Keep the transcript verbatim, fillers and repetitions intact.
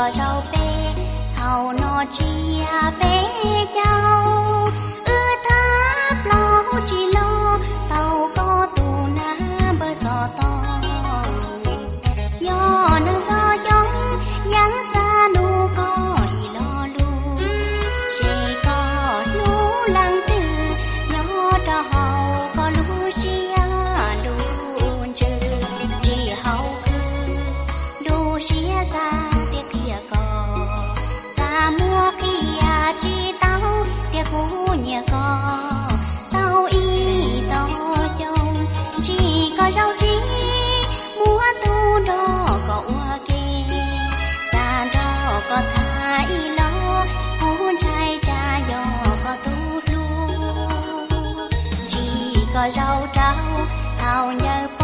có rau bê thầu nó chia về châu ư tháp lo chỉ lo tàu có tù na bờ gió to do nâng gió chống giáng xa nu có ý lo lu sẽ có nu lăng từ nhỏ cho hậu có lu chia đun trừ chỉ hậu cứ lu chia ra tiếc kia có ra mua kia chỉ tao tiếc cũ nhẹ có tao y tao sông chỉ có rau trí mua tu đó có ua kê xa đó có thái lo hôn trai cha gió có tu lu chỉ có rau trao thao nhờ